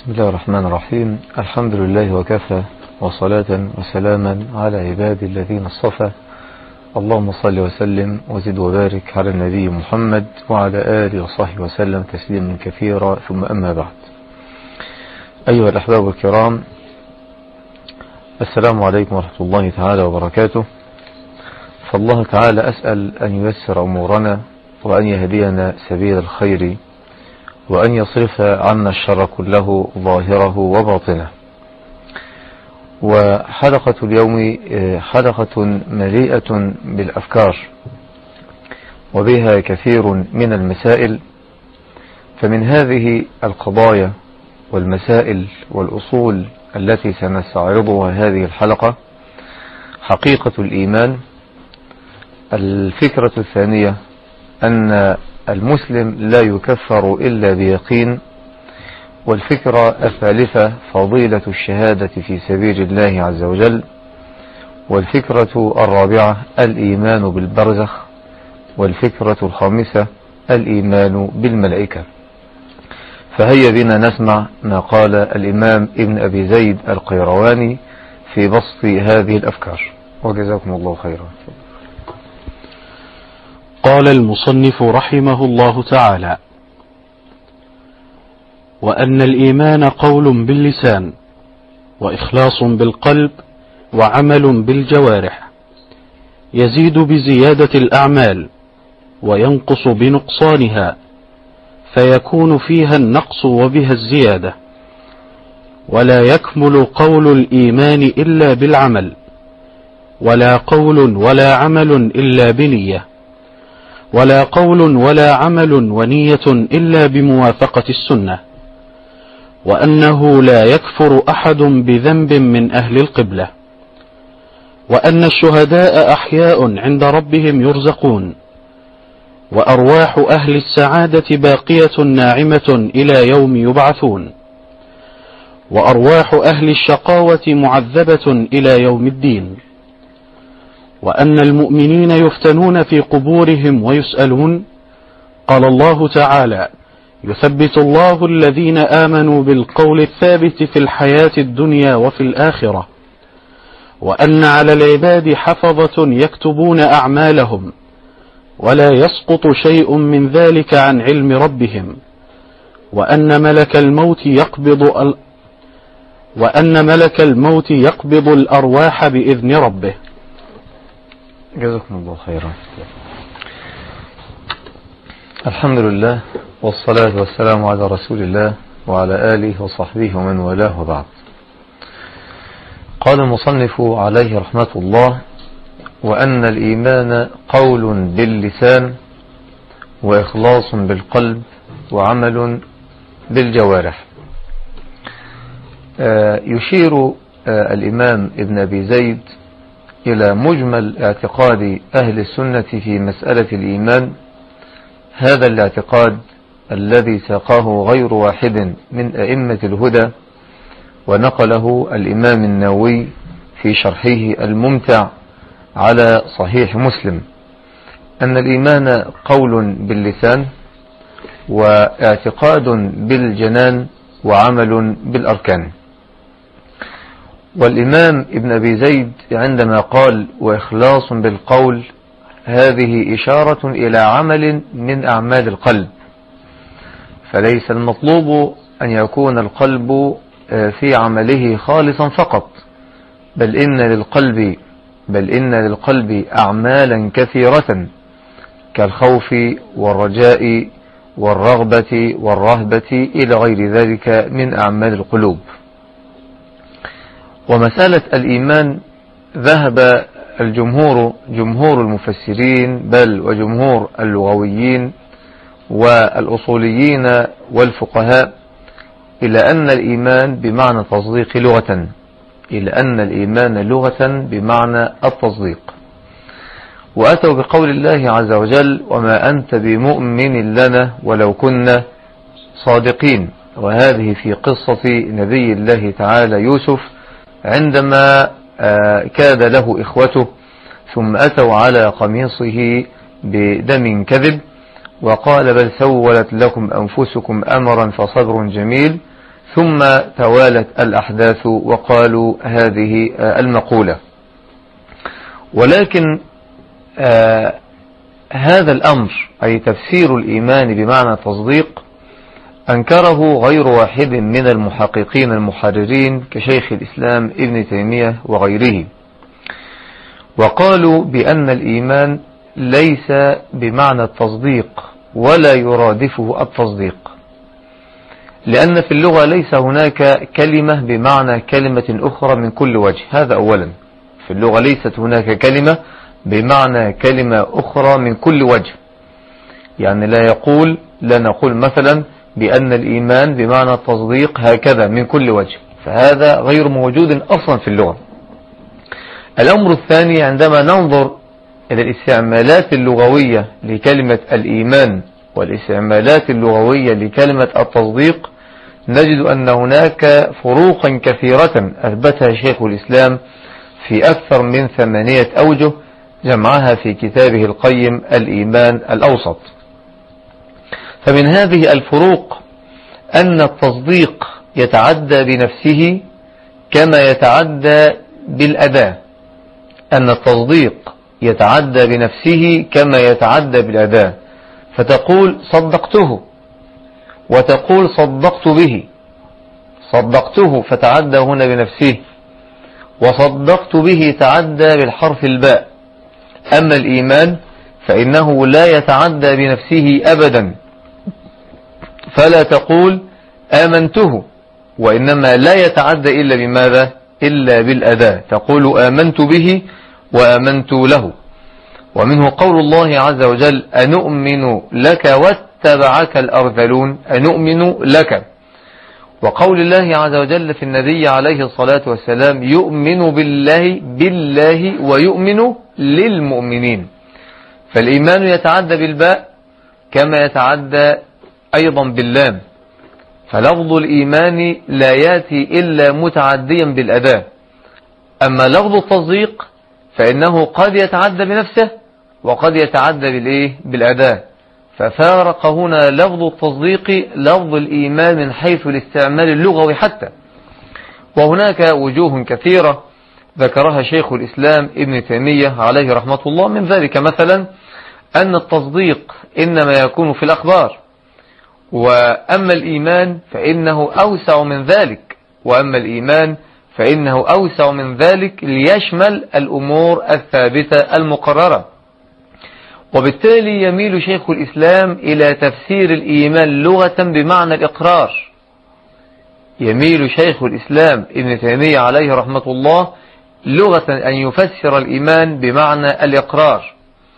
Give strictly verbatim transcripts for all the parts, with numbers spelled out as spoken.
بسم الله الرحمن الرحيم. الحمد لله وكفى، وصلاة وسلاما على عباد الذين اصطفى. اللهم صل وسلم وزد وبارك على النبي محمد وعلى آله وصحبه وسلم تسليما كثيرا، ثم أما بعد. أيها الأحباب الكرام، السلام عليكم ورحمة الله تعالى وبركاته. فالله تعالى أسأل أن ييسر أمورنا، وأن يهدينا سبيل الخير، وأن يصرف عنا الشر كله ظاهره وباطنه. وحلقة اليوم حلقة مليئة بالأفكار، وبها كثير من المسائل. فمن هذه القضايا والمسائل والأصول التي سنستعرضها هذه الحلقة حقيقة الإيمان. الفكرة الثانية أن المسلم لا يكفر إلا بيقين. والفكرة الثالثة فضيلة الشهادة في سبيل الله عز وجل. والفكرة الرابعة الإيمان بالبرزخ. والفكرة الخامسة الإيمان بالملائكة. فهيا بنا نسمع ما قال الإمام ابن أبي زيد القيرواني في بسط هذه الأفكار، وجزاكم الله خيرا. قال المصنف رحمه الله تعالى: وأن الإيمان قول باللسان، وإخلاص بالقلب، وعمل بالجوارح، يزيد بزيادة الأعمال وينقص بنقصانها، فيكون فيها النقص وبها الزيادة. ولا يكمل قول الإيمان إلا بالعمل، ولا قول ولا عمل إلا بنية، ولا قول ولا عمل ونية إلا بموافقة السنة. وأنه لا يكفر أحد بذنب من أهل القبلة. وأن الشهداء أحياء عند ربهم يرزقون. وأرواح أهل السعادة باقية ناعمة إلى يوم يبعثون. وأرواح أهل الشقاوة معذبة إلى يوم الدين. وأن المؤمنين يفتنون في قبورهم ويسألون. قال الله تعالى: يثبت الله الذين آمنوا بالقول الثابت في الحياة الدنيا وفي الآخرة. وأن على العباد حفظة يكتبون أعمالهم، ولا يسقط شيء من ذلك عن علم ربهم. وأن ملك الموت يقبض ال... وأن ملك الموت يقبض الأرواح بإذن ربه. جزاكم الله خيرا. الحمد لله، والصلاة والسلام على رسول الله وعلى آله وصحبه ومن والاه، وبعد. قال المصنف عليه رحمة الله: وأن الإيمان قول باللسان، وإخلاص بالقلب، وعمل بالجوارح. يشير الإمام ابن أبي زيد إلى مجمل اعتقاد أهل السنة في مسألة الإيمان. هذا الاعتقاد الذي ساقاه غير واحد من أئمة الهدى، ونقله الإمام النووي في شرحه الممتع على صحيح مسلم، أن الإيمان قول باللسان، واعتقاد بالجنان، وعمل بالأركان. والإمام ابن أبي زيد عندما قال وإخلاص بالقول، هذه إشارة إلى عمل من أعمال القلب. فليس المطلوب أن يكون القلب في عمله خالصا فقط، بل إن للقلب بل إن للقلب أعمالا كثيرة، كالخوف والرجاء والرغبة والرهبة إلى غير ذلك من أعمال القلوب. ومسألة الإيمان ذهب الجمهور جمهور المفسرين، بل وجمهور اللغويين والأصوليين والفقهاء، إلى أن الإيمان بمعنى تصديق لغة إلى أن الإيمان لغة بمعنى التصديق. وأتوا بقول الله عز وجل: وما أنت بمؤمن لنا ولو كنا صادقين. وهذه في قصة نبي الله تعالى يوسف، عندما كاد له إخوته ثم أتوا على قميصه بدم كذب، وقال: بل سولت لكم أنفسكم أمرا فصبر جميل. ثم توالت الأحداث وقالوا هذه المقولة. ولكن آه هذا الأمر أي تفسير الإيمان بمعنى تصديق أنكره غير واحد من المحققين المحررين كشيخ الإسلام ابن تيمية وغيره، وقالوا بأن الإيمان ليس بمعنى التصديق ولا يرادفه التصديق، لأن في اللغة ليس هناك كلمة بمعنى كلمة أخرى من كل وجه. هذا أولا، في اللغة ليست هناك كلمة بمعنى كلمة أخرى من كل وجه. يعني لا يقول لا نقول مثلا بأن الإيمان بمعنى التصديق هكذا من كل وجه، فهذا غير موجود أصلا في اللغة. الأمر الثاني، عندما ننظر إلى الاستعمالات اللغوية لكلمة الإيمان والاستعمالات اللغوية لكلمة التصديق، نجد أن هناك فروقا كثيرة أثبتها شيخ الإسلام في أكثر من ثمانية أوجه جمعها في كتابه القيم الإيمان الأوسط. فمن هذه الفروق أن التصديق يتعدى بنفسه كما يتعدى بالأداة، أن التصديق يتعدى بنفسه كما يتعدى بالأداة، فتقول صدقته وتقول صدقت به. صدقته فتعدى هنا بنفسه، وصدقت به تعدى بالحرف الباء. أما الإيمان فإنه لا يتعدى بنفسه أبدا، فلا تقول آمنته، وإنما لا يتعدى إلا بماذا؟ إلا بالأداة، تقول آمنت به وآمنت له. ومنه قول الله عز وجل أنؤمن لك واتبعك الأرذلون، أنؤمن لك. وقول الله عز وجل في النبي عليه الصلاة والسلام يؤمن بالله بالله ويؤمن للمؤمنين. فالإيمان يتعدى بالباء كما يتعدى أيضا باللام، فلفظ الإيمان لا يأتي إلا متعديا بالأداة. أما لفظ التصديق فإنه قد يتعدى بنفسه وقد يتعدى بالإيه؟ بالأداة. ففارق هنا لفظ التصديق لفظ الإيمان من حيث الاستعمال اللغوي حتى. وهناك وجوه كثيرة ذكرها شيخ الإسلام ابن تيمية عليه رحمة الله، من ذلك مثلا أن التصديق إنما يكون في الأخبار، وأما الإيمان فإنه أوسع من ذلك، وأما الإيمان فإنه أوسع من ذلك ليشمل الأمور الثابتة المقررة. وبالتالي يميل شيخ الإسلام إلى تفسير الإيمان لغة بمعنى الإقرار. يميل شيخ الإسلام ابن تيمية عليه رحمة الله لغة أن يفسر الإيمان بمعنى الإقرار،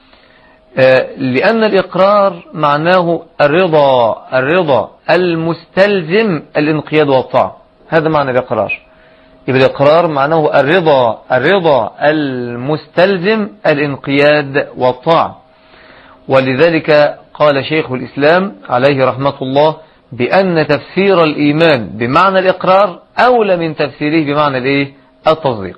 لأن الإقرار معناه الرضا الرضا المستلزم الانقياد والطاعة. هذا معنى الإقرار. يبقى الإقرار معناه الرضا الرضا المستلزم الانقياد والطاعة. ولذلك قال شيخ الإسلام عليه رحمة الله بأن تفسير الإيمان بمعنى الإقرار أولى من تفسيره بمعنى الإيه؟ التصديق.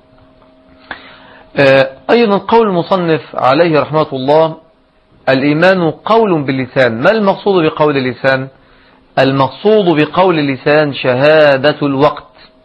أيضا قول المصنف عليه رحمة الله الإيمان قول باللسان. ما المقصود بقول اللسان؟ المقصود بقول اللسان شهادة الوقت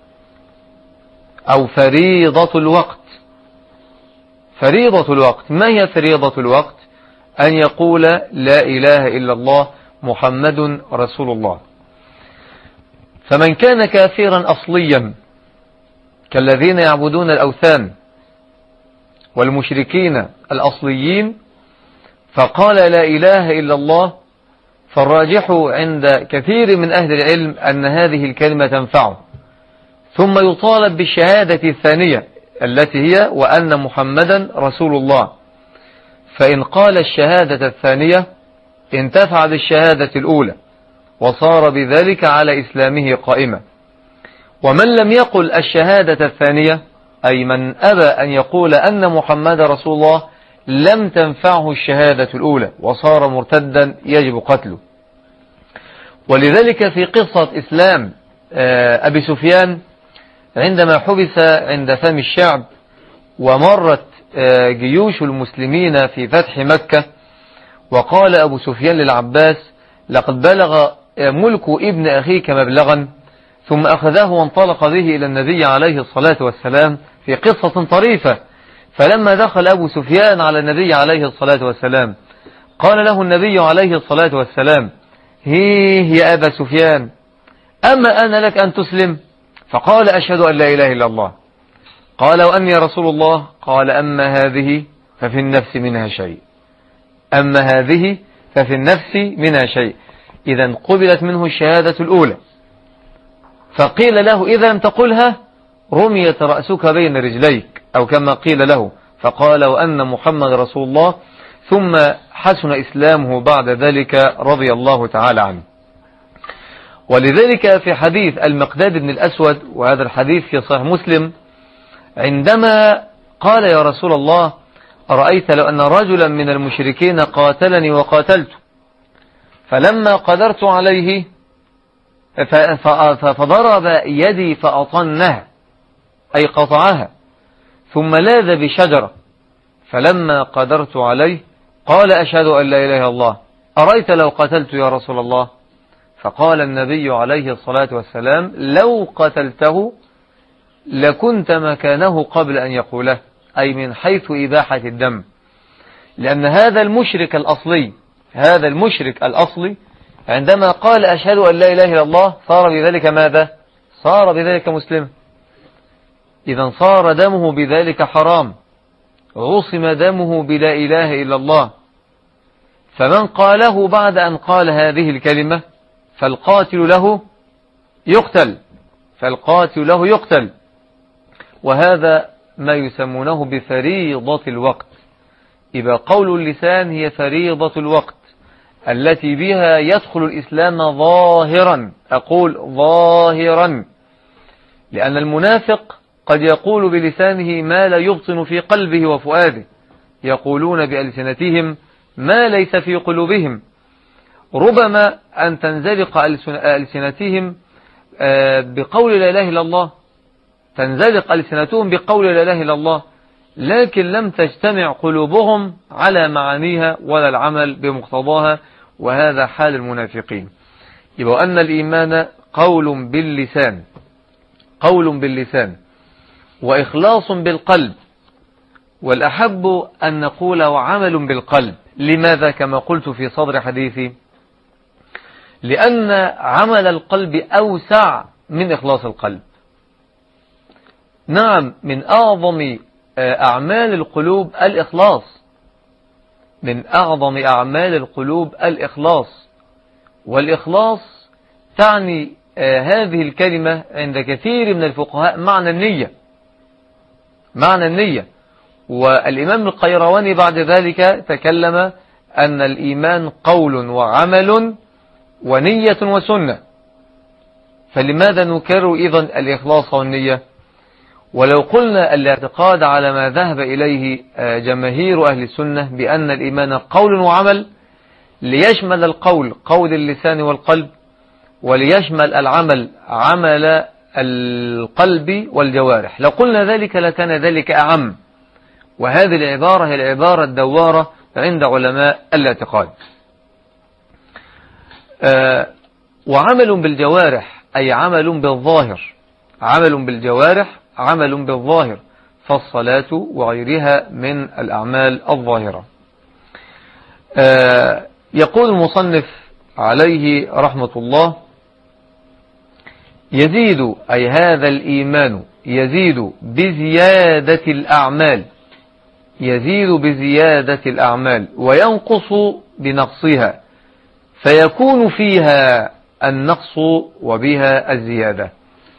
أو فريضة الوقت. فريضة الوقت، ما هي فريضة الوقت؟ أن يقول لا إله إلا الله محمد رسول الله. فمن كان كافرا أصليا كالذين يعبدون الأوثان والمشركين الأصليين فقال لا إله إلا الله، فالراجح عند كثير من أهل العلم أن هذه الكلمة تنفعه، ثم يطالب بالشهادة الثانية التي هي وأن محمدا رسول الله. فإن قال الشهادة الثانية انتفع بالشهادة الأولى وصار بذلك على إسلامه قائما. ومن لم يقل الشهادة الثانية أي من أبى أن يقول أن محمد رسول الله لم تنفعه الشهادة الأولى وصار مرتدا يجب قتله. ولذلك في قصة إسلام أبي سفيان عندما حبس عند فم الشعب ومرت جيوش المسلمين في فتح مكة، وقال أبو سفيان للعباس لقد بلغ ملك ابن أخيك مبلغا ثم أخذه وانطلق به إلى النبي عليه الصلاة والسلام في قصة طريفة. فلما دخل أبو سفيان على النبي عليه الصلاة والسلام قال له النبي عليه الصلاة والسلام: هيه يا أبا سفيان، أما أنا لك أن تسلم؟ فقال: أشهد أن لا إله إلا الله. قال: وأني رسول الله؟ قال: أما هذه ففي النفس منها شيء، أما هذه ففي النفس منها شيء. إذا قبلت منه الشهادة الأولى. فقيل له: إذا لم تقلها رميت رأسك بين رجليك، أو كما قيل له. فقال: وأن محمد رسول الله. ثم حسن إسلامه بعد ذلك رضي الله تعالى عنه. ولذلك في حديث المقداد بن الأسود، وهذا الحديث في صحيح مسلم، عندما قال: يا رسول الله، أرأيت لو أن رجلا من المشركين قاتلني وقاتلته، فلما قدرت عليه فضرب يدي فأطنها، أي قطعها، ثم لاذ بشجرة، فلما قدرت عليه قال: أشهد أن لا إله إلا الله، أرأيت لو قتلت يا رسول الله؟ فقال النبي عليه الصلاة والسلام: لو قتلته لكنت مكانه قبل أن يقوله، أي من حيث إباحة الدم. لأن هذا المشرك الأصلي هذا المشرك الأصلي عندما قال: أشهد أن لا إله إلا الله، صار بذلك ماذا؟ صار بذلك مسلما. إذا صار دمه بذلك حرام، عصم دمه بلا إله إلا الله. فمن قاله بعد أن قال هذه الكلمة فالقاتل له يقتل فالقاتل له يقتل وهذا ما يسمونه بفريضة الوقت. إذا قول اللسان هي فريضة الوقت التي بها يدخل الإسلام ظاهرا، أقول ظاهرا، لأن المنافق قد يقول بلسانه ما لا يبطن في قلبه وفؤاده، يقولون بألسنتهم ما ليس في قلوبهم. ربما أن تنزلق ألسنتهم بقول لا إله إلا الله، تنزلق ألسنتهم بقول لا إله إلا الله، لكن لم تجتمع قلوبهم على معانيها ولا العمل بمقتضاها، وهذا حال المنافقين. يبقى أن الإيمان قول باللسان قول باللسان وإخلاص بالقلب، والأحب أن نقول وعمل بالقلب. لماذا؟ كما قلت في صدر حديثي، لأن عمل القلب أوسع من إخلاص القلب. نعم، من أعظم أعمال القلوب الإخلاص من أعظم أعمال القلوب الإخلاص والإخلاص تعني هذه الكلمة عند كثير من الفقهاء معنى النية معنى النية والإمام القيرواني بعد ذلك تكلم أن الإيمان قول وعمل ونية وسنة. فلماذا نكرر إذن الإخلاص والنية؟ ولو قلنا الاعتقاد على ما ذهب إليه جماهير أهل السنة بأن الإيمان قول وعمل، ليشمل القول قول اللسان والقلب، وليشمل العمل عمل القلب والجوارح، لو قلنا ذلك لكان ذلك أعم. وهذه العبارة هي العبارة الدوارة عند علماء الاعتقاد. آه وعمل بالجوارح أي عمل بالظاهر عمل بالجوارح عمل بالظاهر فالصلاة وغيرها من الأعمال الظاهرة. آه يقول المصنف عليه رحمة الله: يزيد أي هذا الإيمان يزيد بزيادة الأعمال يزيد بزيادة الأعمال وينقص بنقصها، فيكون فيها النقص وبها الزيادة.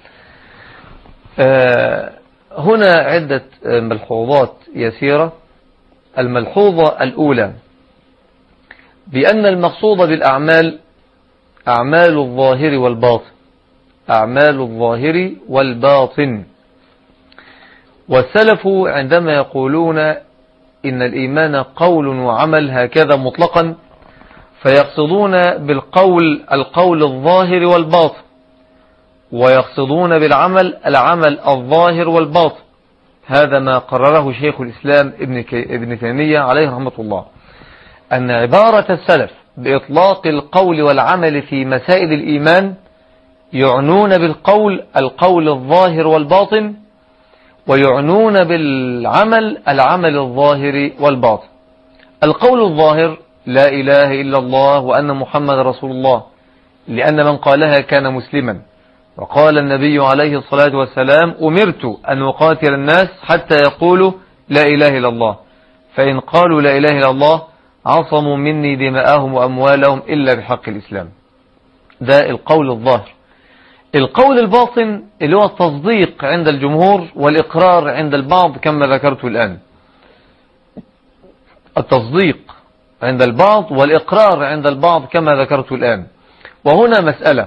آه هنا عدة ملحوظات يسيرة. الملحوظة الأولى بأن المقصود بالأعمال أعمال الظاهر والباطن أعمال الظاهر والباطن. والسلف عندما يقولون إن الإيمان قول وعمل هكذا مطلقا فيقصدون بالقول القول الظاهر والباطن، ويقصدون بالعمل العمل الظاهر والباطن. هذا ما قرره شيخ الإسلام ابن, ابن تيمية عليه رحمة الله، أن عبارة السلف بإطلاق القول والعمل في مسائل الإيمان يعنون بالقول القول الظاهر والباطن، ويعنون بالعمل العمل الظاهر والباطن. القول الظاهر لا إله إلا الله وأن محمد رسول الله، لأن من قالها كان مسلما، وقال النبي عليه الصلاة والسلام أمرت أن أقاتل الناس حتى يقولوا لا إله إلا الله، فإن قالوا لا إله إلا الله عصموا مني دماءهم وأموالهم إلا بحق الإسلام. ده القول الظاهر. القول الباطن اللي هو التصديق عند الجمهور والإقرار عند البعض كما ذكرت الآن. التصديق عند البعض والإقرار عند البعض كما ذكرت الآن. وهنا مسألة: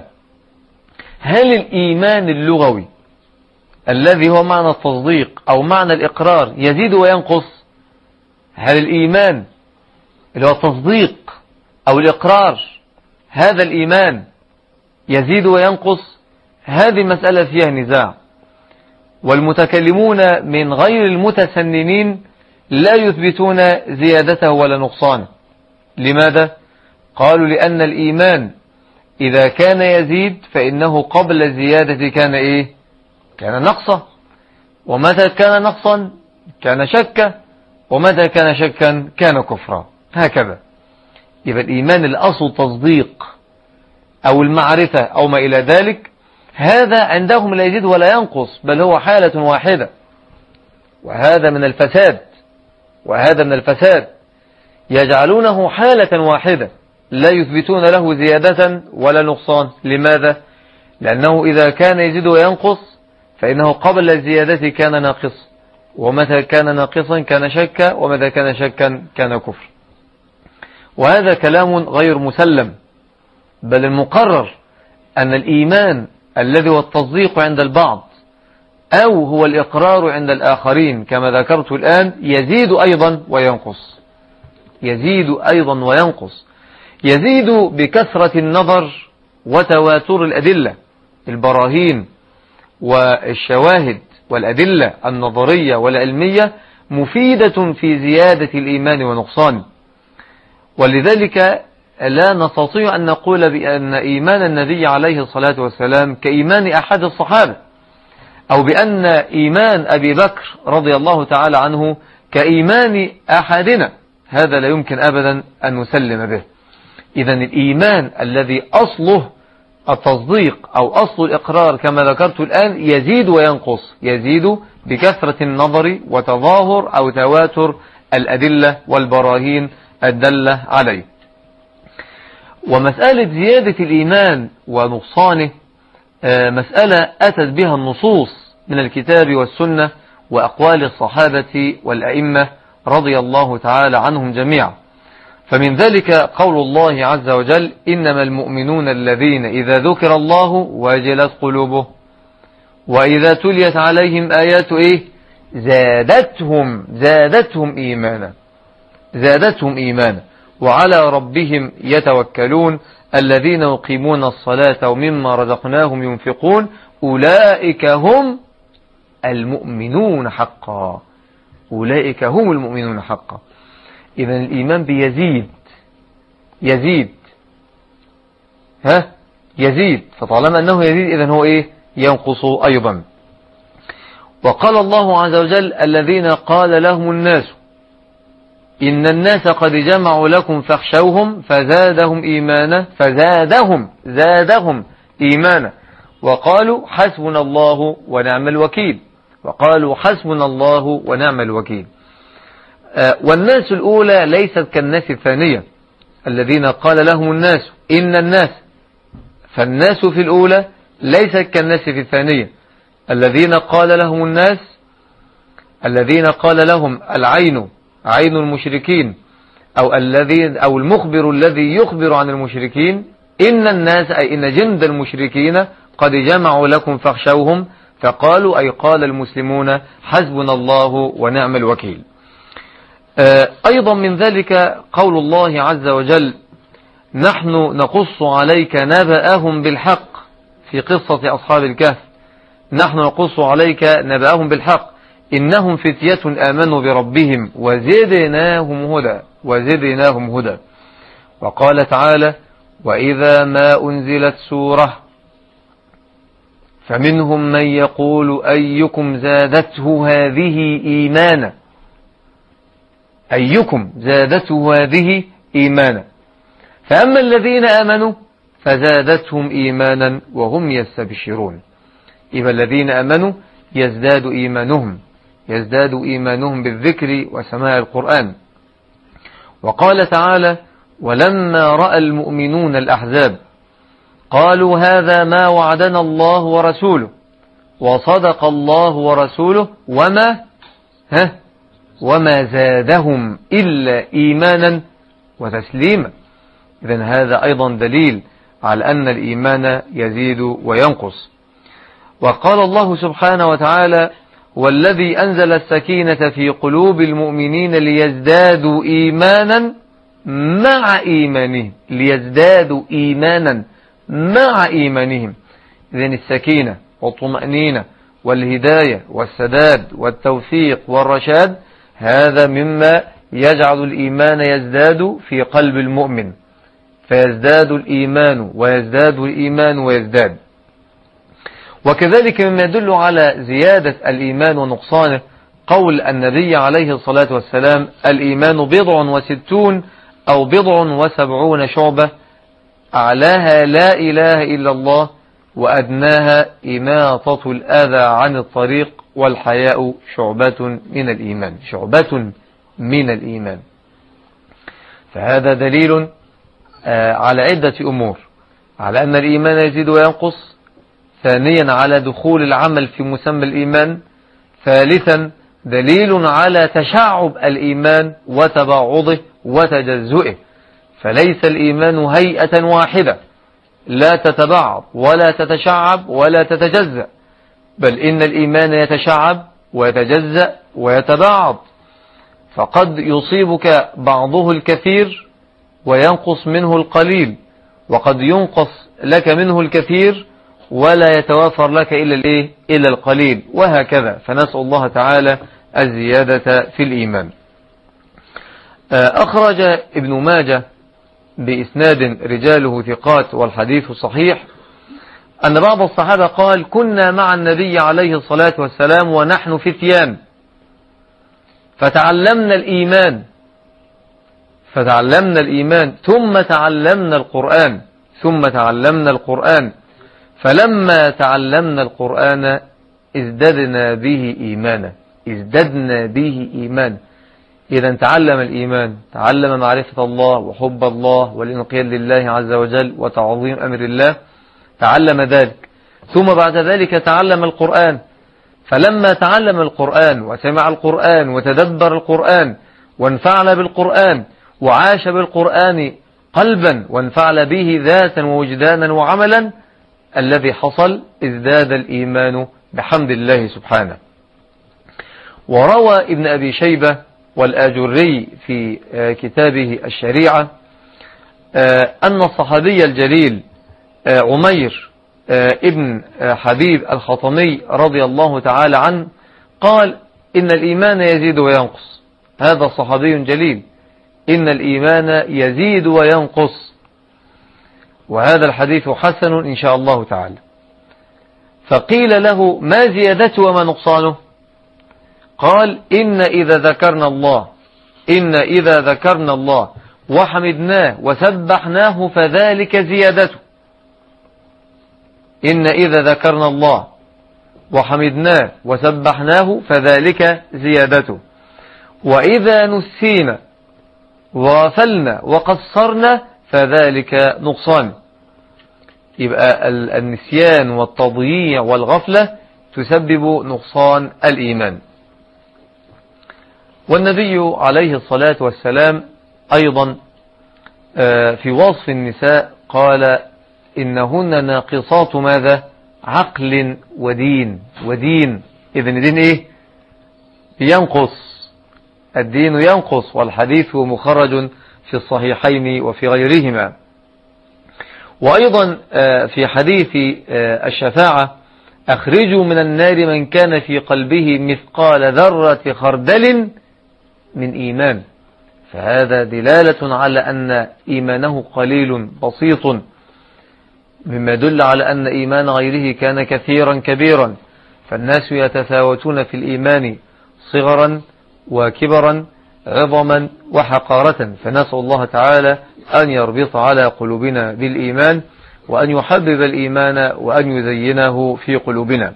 هل الإيمان اللغوي الذي هو معنى التصديق أو معنى الإقرار يزيد وينقص؟ هل الإيمان اللي هو التصديق أو الإقرار هذا الإيمان يزيد وينقص؟ هذه مسألة فيها نزاع، والمتكلمون من غير المتسننين لا يثبتون زيادته ولا نقصانه. لماذا؟ قالوا لأن الإيمان إذا كان يزيد فإنه قبل الزيادة كان إيه؟ كان نقصا، ومتى كان نقصا كان شكا، ومتى كان شكا كان كفرا، هكذا. يبقى الإيمان الأصل تصديق أو المعرفة أو ما إلى ذلك، هذا عندهم لا يزيد ولا ينقص، بل هو حالة واحدة. وهذا من الفساد، وهذا من الفساد يجعلونه حالة واحدة لا يثبتون له زيادة ولا نقصان. لماذا؟ لأنه إذا كان يزيد وينقص فإنه قبل الزيادة كان ناقص، ومتى كان ناقصا كان شكا، ومتى كان شكا كان كفر. وهذا كلام غير مسلم، بل المقرر أن الإيمان الذي هو التصديق عند البعض أو هو الإقرار عند الآخرين كما ذكرت الآن يزيد أيضا وينقص، يزيد أيضا وينقص. يزيد بكثرة النظر وتواتر الأدلة، البراهين والشواهد والأدلة النظرية والعلمية مفيدة في زيادة الإيمان ونقصانه. ولذلك لا نستطيع أن نقول بأن إيمان النبي عليه الصلاة والسلام كإيمان أحد الصحابة، أو بأن إيمان أبي بكر رضي الله تعالى عنه كإيمان أحدنا، هذا لا يمكن أبدا أن نسلم به. إذن الإيمان الذي أصله التصديق أو أصل الإقرار كما ذكرت الآن يزيد وينقص، يزيد بكثرة النظر وتظاهر أو تواتر الأدلة والبراهين الدالة عليه. ومسألة زيادة الإيمان ونقصانه مسألة أتت بها النصوص من الكتاب والسنة وأقوال الصحابة والأئمة رضي الله تعالى عنهم جميعا. فمن ذلك قول الله عز وجل: إنما المؤمنون الذين إذا ذكر الله وجلت قلوبهم وإذا تليت عليهم آيات إيه؟ زادتهم زادتهم إيمانا زادتهم إيمانا وعلى ربهم يتوكلون الذين يقيمون الصلاة ومما رزقناهم ينفقون أولئك هم المؤمنون حقا أولئك هم المؤمنون حقا. إذن الإيمان بيزيد يزيد ها يزيد فطالما أنه يزيد إذن هو إيه؟ ينقص أيضا. وقال الله عز وجل: الذين قال لهم الناس إن الناس قد جمعوا لكم فاخشوهم فزادهم إيمانا فزادهم زادهم إيمانا وقالوا حسبنا الله ونعم الوكيل وقالوا حسبنا الله ونعم الوكيل. والناس الأولى ليست كالناس الثانية الذين قال لهم الناس إن الناس، فالناس في الأولى ليست كالناس في الثانية. الذين قال لهم الناس الذين قال لهم العين عين المشركين أو الذي أو المخبر الذي يخبر عن المشركين إن الناس أي إن جند المشركين قد جمعوا لكم فاخشوهم، فقالوا أي قال المسلمون حسبنا الله ونعم الوكيل. أيضا من ذلك قول الله عز وجل: نحن نقص عليك نبأهم بالحق في قصة أصحاب الكهف، نحن نقص عليك نبأهم بالحق إنهم فتية آمنوا بربهم وزدناهم هدى وزدناهم هدى. وقال تعالى: وإذا ما أنزلت سورة فمنهم من يقول أيكم زادته هذه إيمانا، أيكم زادته هذه إيمانا. فأما الذين آمنوا فزادتهم إيمانا وهم يستبشرون. إذا الذين آمنوا يزداد إيمانهم، يزداد إيمانهم بالذكر وسماع القرآن. وقال تعالى: ولما رأى المؤمنون الأحزاب قالوا هذا ما وعدنا الله ورسوله وصدق الله ورسوله وما ها وما زادهم إلا إيمانا وتسليما. إذن هذا أيضا دليل على أن الإيمان يزيد وينقص. وقال الله سبحانه وتعالى: والذي أنزل السكينة في قلوب المؤمنين ليزدادوا إيمانا مع إيمانهم، ليزدادوا إيمانا مع إيمانهم. إذن السكينة والطمأنينة والهداية والسداد والتوفيق والرشاد هذا مما يجعل الإيمان يزداد في قلب المؤمن، فيزداد الإيمان ويزداد الإيمان ويزداد. وكذلك مما يدل على زيادة الإيمان ونقصانه قول النبي عليه الصلاة والسلام: الإيمان بضع وستون أو بضع وسبعون شعبة، أعلاها لا إله إلا الله، وأدناها إماطة الأذى عن الطريق، والحياء شعبة من الإيمان، شعبة من الإيمان. فهذا دليل على عدة أمور: على أن الإيمان يزيد وينقص، ثانيا على دخول العمل في مسمى الإيمان، ثالثا دليل على تشعب الإيمان وتباعضه وتجزئه، فليس الإيمان هيئة واحدة لا تتباعض ولا تتشعب ولا تتجزأ، بل إن الإيمان يتشعب ويتجزأ ويتباعض، فقد يصيبك بعضه الكثير وينقص منه القليل، وقد ينقص لك منه الكثير ولا يتوافر لك إلا الإيه؟ إلا القليل، وهكذا. فنسأل الله تعالى الزيادة في الإيمان. أخرج ابن ماجه بإسناد رجاله ثقات والحديث صحيح أن بعض الصحابة قال: كنا مع النبي عليه الصلاة والسلام ونحن فتيان فتعلمنا الإيمان فتعلمنا الإيمان ثم تعلمنا القرآن ثم تعلمنا القرآن فلما تعلمنا القرآن ازددنا به إيمانا ازددنا به إيمان. إذا تعلم الإيمان، تعلم معرفة الله وحب الله والانقياد لله عز وجل وتعظيم أمر الله، تعلم ذلك، ثم بعد ذلك تعلم القرآن. فلما تعلم القرآن وسمع القرآن وتدبر القرآن وانفعل بالقرآن وعاش بالقرآن قلبا وانفعل به ذاتا ووجدانا وعملا، الذي حصل ازداد الإيمان بحمد الله سبحانه. وروى ابن أبي شيبة والآجري في كتابه الشريعة أن الصحابي الجليل عمير ابن حبيب الخطمي رضي الله تعالى عنه قال: إن الإيمان يزيد وينقص. هذا صحابي جليل، إن الإيمان يزيد وينقص، وهذا الحديث حسن إن شاء الله تعالى. فقيل له: ما زيادته وما نقصانه؟ قال: إن إذا ذكرنا الله إن إذا ذكرنا الله وحمدناه وسبحناه فذلك زيادته. إن إذا ذكرنا الله وحمدناه وسبحناه فذلك زيادته، وإذا نسينا وغفلنا وقصرنا فذلك نقصان. يبقى النسيان والتضييع والغفلة تسبب نقصان الإيمان. والنبي عليه الصلاة والسلام أيضا في وصف النساء قال: إنهن ناقصات ماذا؟ عقل ودين ودين. إذن الدين إيه؟ ينقص، الدين ينقص، والحديث مخرج في الصحيحين وفي غيرهما. وأيضا في حديث الشفاعة: أخرجوا من النار من كان في قلبه مثقال ذرة خردل من إيمان. فهذا دلالة على أن إيمانه قليل بسيط، مما يدل على أن إيمان غيره كان كثيرا كبيرا، فالناس يتفاوتون في الإيمان صغرا وكبرا، عظما وحقارة، فنسأل الله تعالى أن يربط على قلوبنا بالإيمان، وأن يحبب الإيمان وأن يزينه في قلوبنا.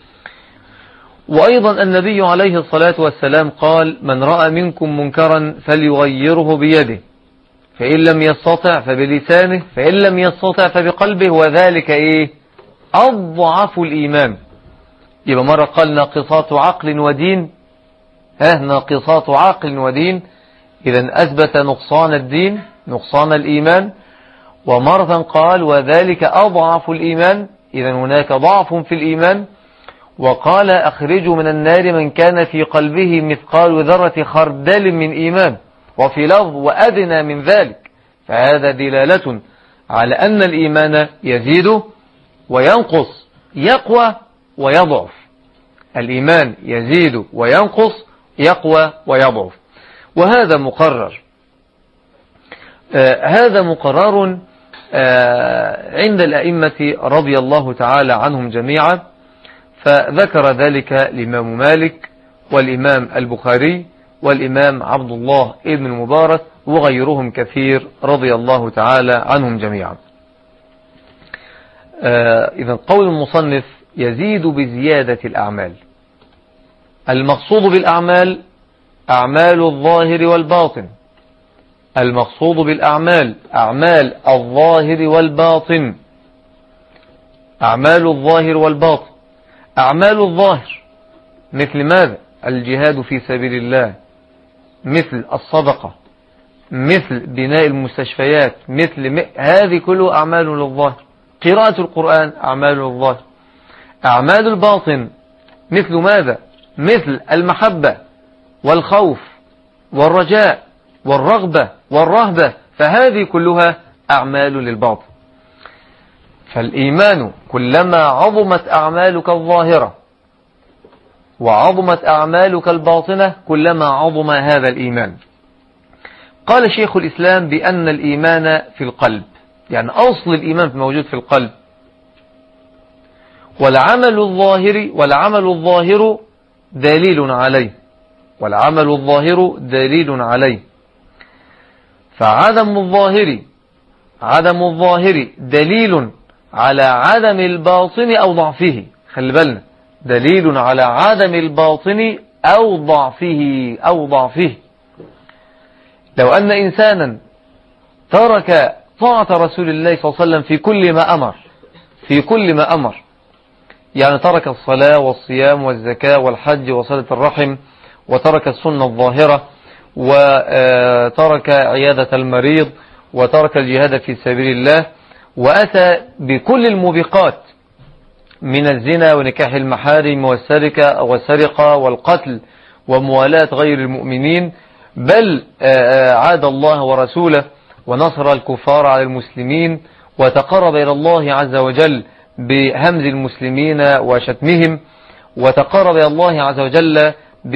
وأيضا النبي عليه الصلاة والسلام قال: من رأى منكم منكرا فليغيره بيده، فإن لم يستطع فبلسانه، فإن لم يستطع فبقلبه، وذلك إيه؟ أضعف الإيمان. يبقى مرة قال ناقصات عقل ودين، ها ناقصات عقل ودين، إذن أثبت نقصان الدين، نقصان الإيمان. ومرة قال وذلك أضعف الإيمان، إذن هناك ضعف في الإيمان. وقال أخرجوا من النار من كان في قلبه مثقال ذرة خردل من إيمان، وفي لفظ وأدنى من ذلك، فهذا دلالة على أن الإيمان يزيد وينقص، يقوى ويضعف. الإيمان يزيد وينقص، يقوى ويضعف، وهذا مقرر. آه هذا مقرر آه عند الأئمة رضي الله تعالى عنهم جميعا، فذكر ذلك الإمام مالك والإمام البخاري والإمام عبد الله ابن المبارك وغيرهم كثير رضي الله تعالى عنهم جميعا. آه إذن قول المصنف يزيد بزيادة الأعمال. المقصود بالأعمال أعمال الظاهر والباطن، المقصود بالأعمال أعمال الظاهر والباطن، أعمال الظاهر والباطن. أعمال الظاهر مثل ماذا؟ الجهاد في سبيل الله، مثل الصدقة، مثل بناء المستشفيات، مثل م... هذه كله أعمال للظاهر. قراءة القرآن أعمال للظاهر. أعمال الباطن مثل ماذا؟ مثل المحبة والخوف والرجاء والرغبة والرهبة، فهذه كلها أعمال للباطن. فالإيمان كلما عظمت أعمالك الظاهرة وعظمت أعمالك الباطنة كلما عظم هذا الإيمان. قال شيخ الإسلام بأن الإيمان في القلب، يعني أصل الإيمان موجود في القلب. والعمل الظاهر والعمل الظاهر دليل عليه، والعمل الظاهر دليل عليه. فعدم الظاهر عدم الظاهر دليل على عدم الباطن أو ضعفه. خلي بالنا، دليل على عدم الباطن أو ضعفه أو ضعفه. لو أن إنسانا ترك طاعة رسول الله صلى الله عليه وسلم في كل ما أمر في كل ما أمر يعني ترك الصلاة والصيام والزكاة والحج وصلة الرحم، وترك السنة الظاهرة، وترك عيادة المريض، وترك الجهاد في سبيل الله، وأتى بكل الموبقات من الزنا ونكاح المحارم والسرقة والسرقة والقتل وموالاة غير المؤمنين، بل عاد الله ورسوله ونصر الكفار على المسلمين، وتقرب إلى الله عز وجل بهمز المسلمين وشتمهم، وتقرب إلى الله عز وجل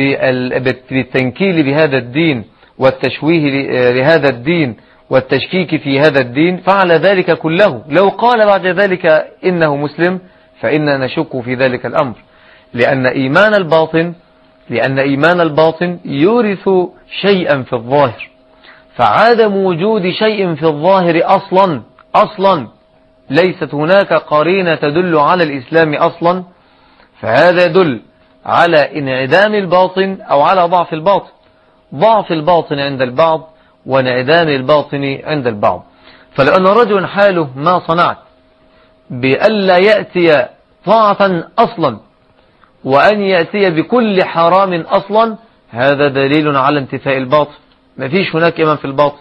بالتنكيل بهذا الدين والتشويه لهذا الدين والتشكيك في هذا الدين، فعل ذلك كله. لو قال بعد ذلك إنه مسلم فإننا نشك في ذلك الأمر، لأن إيمان الباطن لأن إيمان الباطن يورث شيئا في الظاهر. فعدم وجود شيء في الظاهر أصلا أصلا ليست هناك قرينة تدل على الإسلام أصلا، فهذا يدل على انعدام الباطن أو على ضعف الباطن، ضعف الباطن عند البعض وانعدام الباطن عند البعض. فلأن رجل حاله ما صنعت بألا يأتي طاعة أصلا وأن يأتي بكل حرام أصلا، هذا دليل على انتفاء الباطن، ما فيش هناك إيمان في الباطن.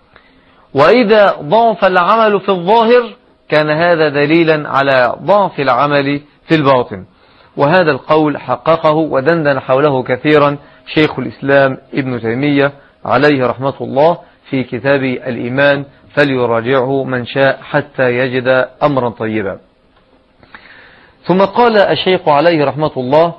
وإذا ضعف العمل في الظاهر كان هذا دليلا على ضعف العمل في الباطن. وهذا القول حققه ودندن حوله كثيرا شيخ الإسلام ابن تيمية عليه رحمة الله في كتاب الإيمان، فليراجعه من شاء حتى يجد أمرا طيبا. ثم قال الشيخ عليه رحمة الله: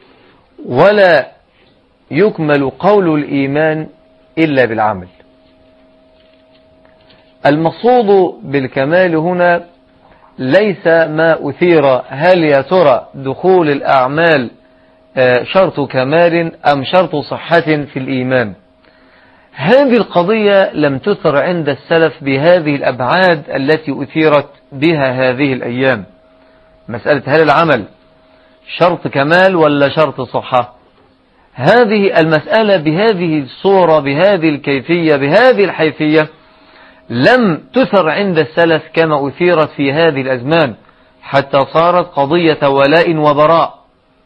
ولا يكمل قول الإيمان إلا بالعمل. المقصود بالكمال هنا ليس ما أثير هل يا ترى دخول الأعمال شرط كمال أم شرط صحة في الإيمان. هذه القضية لم تثر عند السلف بهذه الأبعاد التي أثيرت بها هذه الأيام. مسألة هل العمل شرط كمال ولا شرط صحة، هذه المسألة بهذه الصورة بهذه الكيفية بهذه الحيثية لم تثر عند السلف كما أثيرت في هذه الأزمان، حتى صارت قضية ولاء وبراء.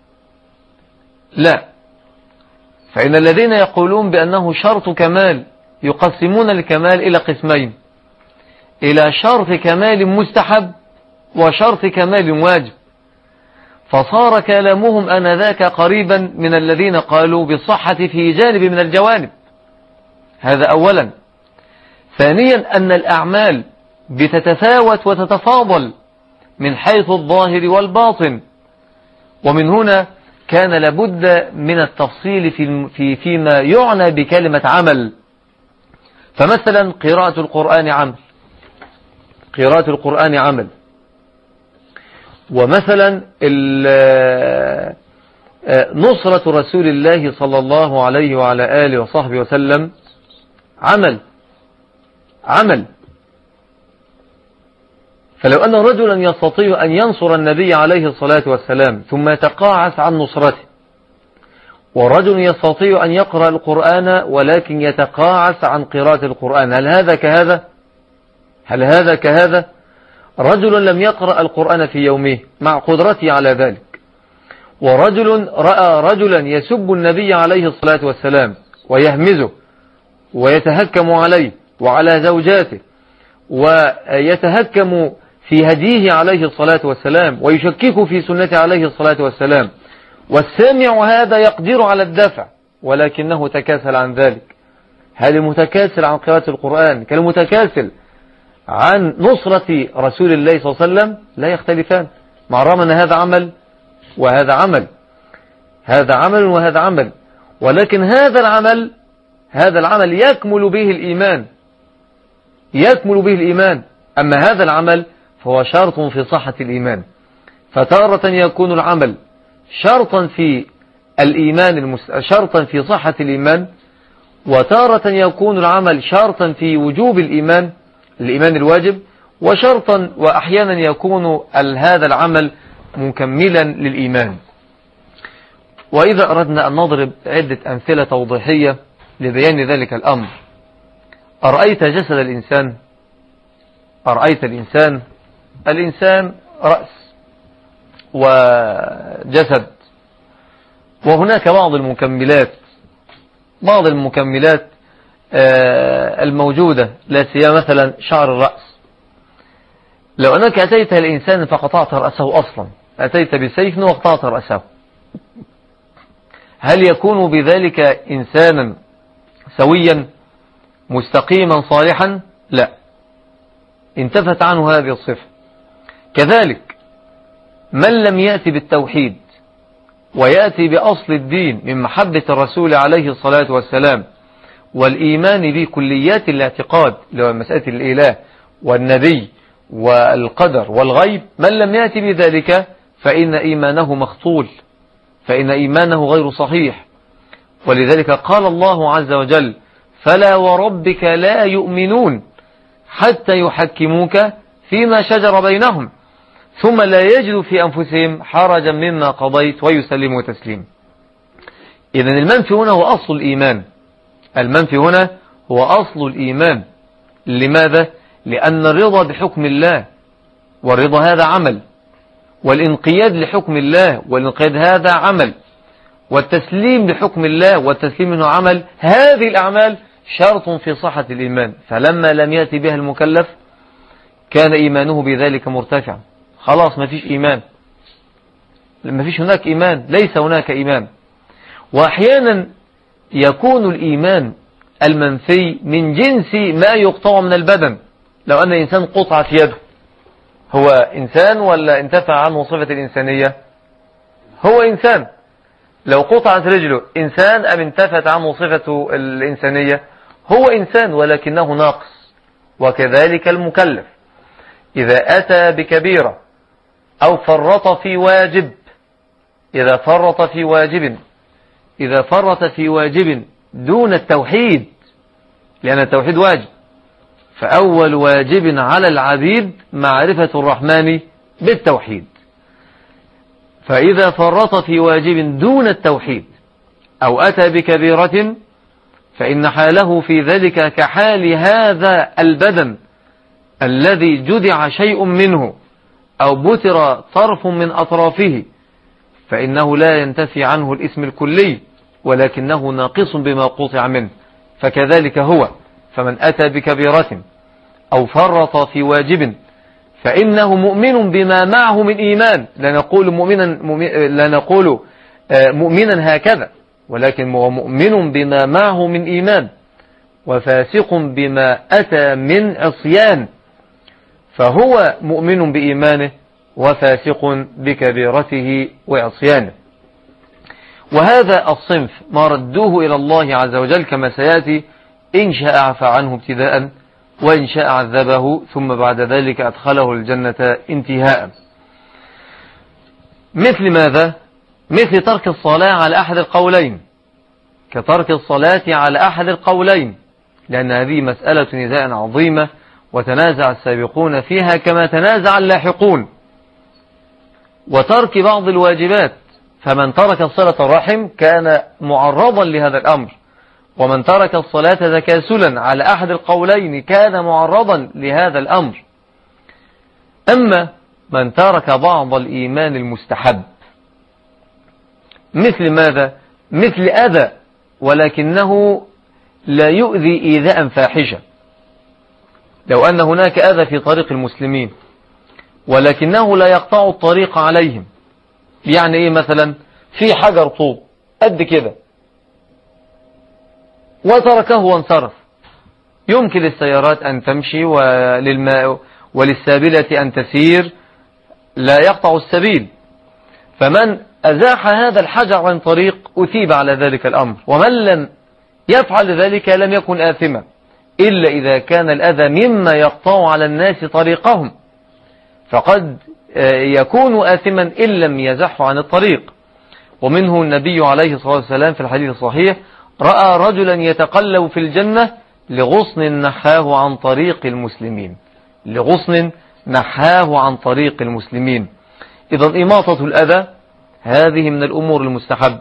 لا، فإن الذين يقولون بأنه شرط كمال يقسمون الكمال إلى قسمين، إلى شرط كمال مستحب وشرط كمال واجب، فصار كلامهم آنذاك قريبا من الذين قالوا بالصحة في جانب من الجوانب. هذا أولا. ثانيا أن الأعمال بتتفاوت وتتفاضل من حيث الظاهر والباطن، ومن هنا كان لابد من التفصيل في في فيما يعنى بكلمة عمل. فمثلا قراءة القرآن عمل، قراءة القرآن عمل. ومثلا نصرة رسول الله صلى الله عليه وعلى آله وصحبه وسلم عمل عمل. فلو أن رجلا يستطيع أن ينصر النبي عليه الصلاة والسلام ثم يتقاعس عن نصرته، ورجل يستطيع أن يقرأ القرآن ولكن يتقاعس عن قراءة القرآن، هل هذا كهذا؟ هل هذا كهذا؟ رجل لم يقرأ القرآن في يومه مع قدرته على ذلك، ورجل رأى رجلا يسب النبي عليه الصلاة والسلام ويهمزه ويتهكم عليه وعلى زوجاته ويتهكم في هديه عليه الصلاة والسلام ويشكك في سنته عليه الصلاة والسلام، والسامع هذا يقدر على الدفع ولكنه تكاسل عن ذلك. هل المتكاسل عن قراءة القرآن كالمتكاسل عن نصرة رسول الله صلى الله عليه وسلم؟ لا يختلفان، مع الرغم أن هذا عمل وهذا عمل، هذا عمل وهذا عمل، ولكن هذا العمل هذا العمل يكمل به الإيمان، يكمل به الإيمان. أما هذا العمل فهو شرط في صحة الإيمان. فتارة يكون العمل شرطا في الإيمان المس... شرطا في صحة الإيمان، وتارة يكون العمل شرطا في وجوب الإيمان، الإيمان الواجب، وشرطا وأحيانا يكون هذا العمل مكملا للإيمان. وإذا أردنا أن نضرب عدة أمثلة توضيحية لبيان ذلك الأمر، أرأيت جسد الإنسان؟ أرأيت الإنسان؟ الإنسان رأس وجسد، وهناك بعض المكملات بعض المكملات الموجودة، لا سيما مثلا شعر الرأس. لو أنك أتيت الإنسان فقطعت رأسه أصلا، أتيت بسيف وقطعت رأسه، هل يكون بذلك إنسانا سويا مستقيما صالحا؟ لا، انتفت عنه هذه الصفة. كذلك من لم يأتي بالتوحيد ويأتي بأصل الدين من محبة الرسول عليه الصلاة والسلام والإيمان بكليات الاعتقاد لو مسألة الإله والنبي والقدر والغيب، من لم يأتي بذلك فإن إيمانه مخطول، فإن إيمانه غير صحيح. ولذلك قال الله عز وجل: فلا وربك لا يؤمنون حتى يحكموك فيما شجر بينهم ثم لا يجدوا في أنفسهم حرجا مما قضيت ويسلموا تسليم. إذن المنفي هنا هو أصل الإيمان، المنفي هنا هو أصل الإيمان. لماذا؟ لأن الرضا بحكم الله، والرضا هذا عمل، والانقياد لحكم الله والانقياد هذا عمل، والتسليم لحكم الله والتسليم منه عمل. هذه الأعمال شرط في صحة الإيمان، فلما لم يأتي بها المكلف كان إيمانه بذلك مرتفعا، خلاص ما فيش إيمان، ما فيش هناك إيمان، ليس هناك إيمان. وأحيانا يكون الإيمان المنفي من جنس ما يقطع من البدن. لو أن إنسان قطعت يده، هو إنسان ولا انتفع عنه صفة الإنسانية؟ هو إنسان. لو قطعت رجله، إنسان أم انتفت عنه صفة الإنسانية؟ هو إنسان ولكنه ناقص. وكذلك المكلف إذا أتى بكبيرة أو فرط في واجب، إذا فرط في واجب إذا فرط في واجب دون التوحيد، لأن التوحيد واجب، فأول واجب على العبيد معرفة الرحمن بالتوحيد. فإذا فرط في واجب دون التوحيد أو أتى بكبيرة فإن حاله في ذلك كحال هذا البدن الذي جدع شيء منه أو بتر طرف من أطرافه، فإنه لا ينتفي عنه الاسم الكلي ولكنه ناقص بما قطع منه، فكذلك هو. فمن أتى بكبيرة أو فرط في واجب فإنه مؤمن بما معه من إيمان، لا نقول مؤمنا, لا نقول مؤمنا هكذا، ولكن هو مؤمن بما معه من إيمان وفاسق بما أتى من عصيان، فهو مؤمن بإيمانه وفاسق بكبيرته وعصيانه. وهذا الصنف ما ردوه إلى الله عز وجل كما سيأتي، إن شاء عفى عنه ابتداء وإن شاء عذبه ثم بعد ذلك أدخله الجنة انتهاء. مثل ماذا؟ مثل ترك الصلاة على أحد القولين، كترك الصلاة على أحد القولين، لأن هذه مسألة نزاع عظيمة وتنازع السابقون فيها كما تنازع اللاحقون. وترك بعض الواجبات، فمن ترك الصلة الرحم كان معرضا لهذا الأمر، ومن ترك الصلاة تكاسلا على أحد القولين كان معرضا لهذا الأمر. أما من ترك بعض الإيمان المستحب مثل ماذا؟ مثل أذى ولكنه لا يؤذي إيذاء فاحشة. لو أن هناك أذى في طريق المسلمين ولكنه لا يقطع الطريق عليهم، يعني إيه؟ مثلا في حجر طوب قد كده وتركه وانصرف، يمكن للسيارات أن تمشي وللماء وللسابلة أن تسير، لا يقطع السبيل. فمن أزاح هذا الحجر عن طريق أثيب على ذلك الأمر، ومن لم يفعل ذلك لم يكن آثما، إلا إذا كان الأذى مما يقطع على الناس طريقهم، فقد يكون آثما إن لم يزحه عن الطريق. ومنه النبي عليه الصلاة والسلام في الحديث الصحيح رأى رجلا يتقلب في الجنة لغصن نحاه عن طريق المسلمين، لغصن نحاه عن طريق المسلمين. إذن إماطة الأذى هذه من الأمور المستحب،